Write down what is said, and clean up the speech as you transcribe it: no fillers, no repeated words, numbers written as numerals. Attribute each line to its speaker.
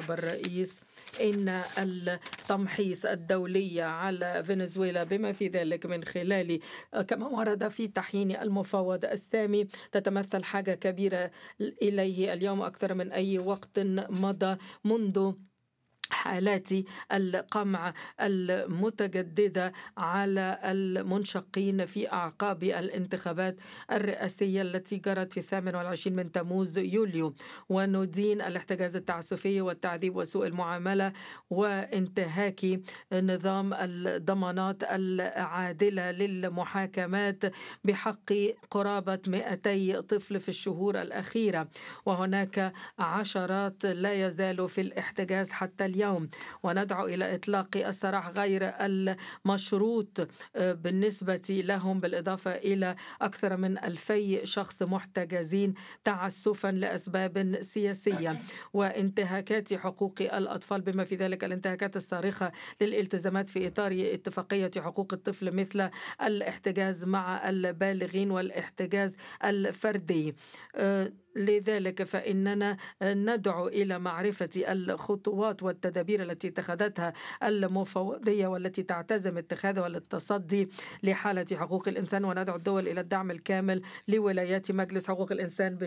Speaker 1: نائب الرئيس إن التمحيص الدولي على فنزويلا بما في ذلك من خلال كما ورد في تحيين المفوض السامي تتمثل حاجة كبيرة إليه اليوم أكثر من أي وقت مضى منذ حالات القمع المتجددة على المنشقين في أعقاب الانتخابات الرئاسية التي جرت في 28 من تموز يوليو، وندين الاحتجاز التعسفي والتعذيب وسوء المعاملة وانتهاك نظام الضمانات العادلة للمحاكمات بحق قرابة 200 طفل في الشهور الأخيرة، وهناك عشرات لا يزال في الاحتجاز حتى اليوم. وندعو إلى إطلاق السراح غير المشروط بالنسبة لهم، بالإضافة إلى أكثر من 2000 شخص محتجزين تعسفا لأسباب سياسية، وانتهاكات حقوق الأطفال بما في ذلك الانتهاكات الصارخة للالتزامات في إطار اتفاقية حقوق الطفل مثل الاحتجاز مع البالغين والاحتجاز الفردي. لذلك فإننا ندعو إلى معرفة الخطوات والتدابير التي اتخذتها المفوضية والتي تعتزم اتخاذها للتصدي لحالة حقوق الإنسان، وندعو الدول إلى الدعم الكامل لولايات مجلس حقوق الإنسان